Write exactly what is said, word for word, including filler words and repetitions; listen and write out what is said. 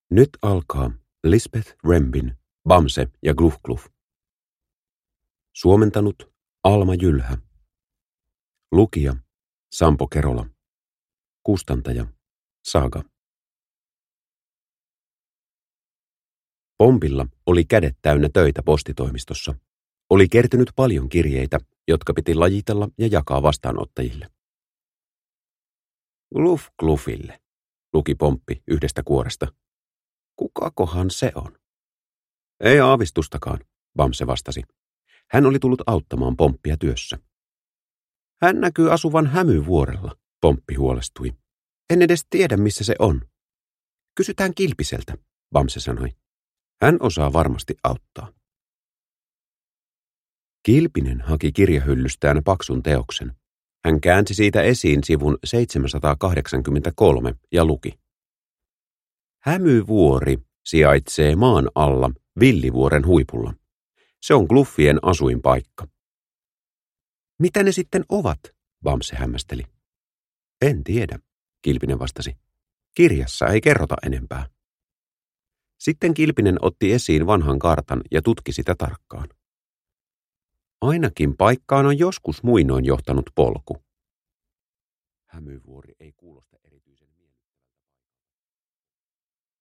Nyt alkaa Lisbeth Rembin Bamse ja Gluff Gluff. Suomentanut Alma Jylhä. Lukija Sampo Kerola. Kustantaja Saga. Pompilla oli kädet täynnä töitä postitoimistossa. Oli kertynyt paljon kirjeitä, jotka piti lajitella ja jakaa vastaanottajille. Gluff Gluffille, luki Pomppi yhdestä kuoresta. Kukakohan se on? Ei aavistustakaan, Bamse vastasi. Hän oli tullut auttamaan Pomppia työssä. Hän näkyy asuvan Hämyvuorella, Pomppi huolestui. En edes tiedä, missä se on. Kysytään Kilpiseltä, Bamse sanoi. Hän osaa varmasti auttaa. Kilpinen haki kirjahyllystään paksun teoksen. Hän käänsi siitä esiin sivun seitsemänsataakahdeksankymmentäkolme ja luki. Hämyvuori sijaitsee maan alla Villivuoren huipulla. Se on Gluffien asuinpaikka. Mitä ne sitten ovat? Bamse hämmästeli. En tiedä, Kilpinen vastasi. Kirjassa ei kerrota enempää. Sitten Kilpinen otti esiin vanhan kartan ja tutki sitä tarkkaan. Ainakin paikkaan on joskus muinoin johtanut polku. Hämyvuori ei kuulosta